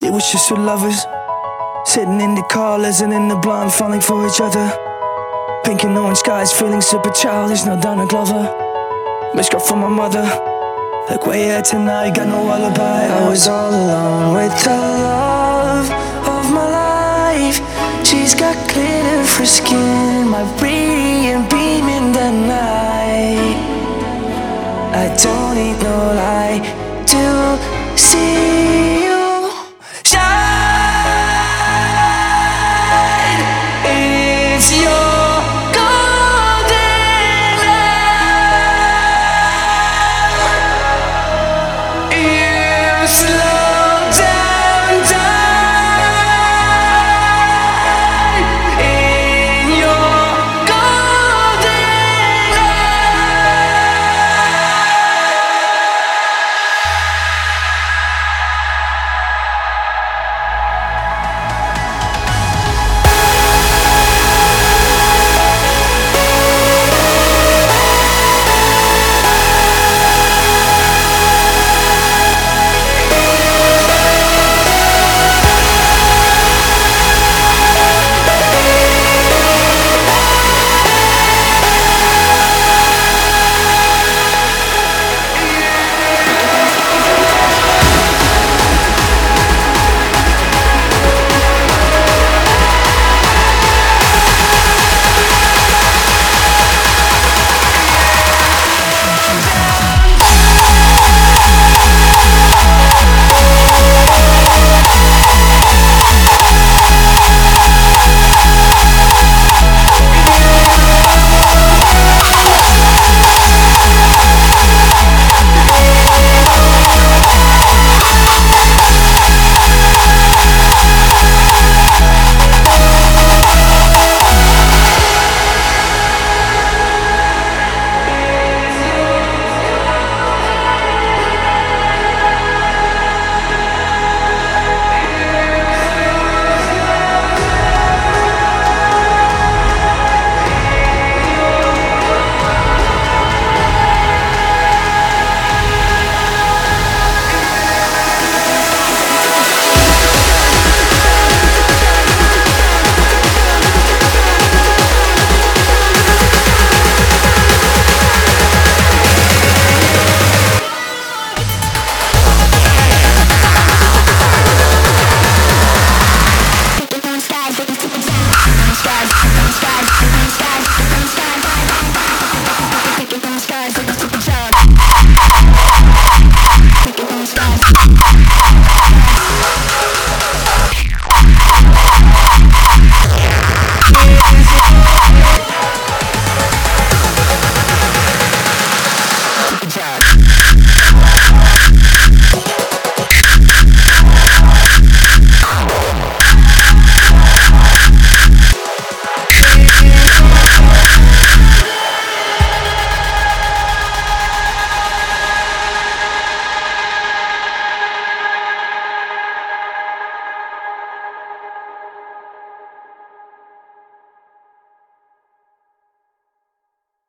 It was just two lovers, sitting in the car, listening in the blind, falling for each other. Pink and orange skies, feeling super childish, no Donna Glover. Missed call from my mother, like where you at tonight, got no alibi. I was all alone with the love of my life. She's got glitter for skin, my radiant beam in the night. I don't need no light.